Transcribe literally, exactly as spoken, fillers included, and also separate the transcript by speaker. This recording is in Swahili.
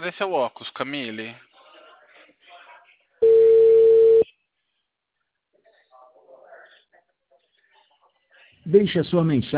Speaker 1: cadê seu óculos, Camille?
Speaker 2: Deixe a sua mensagem.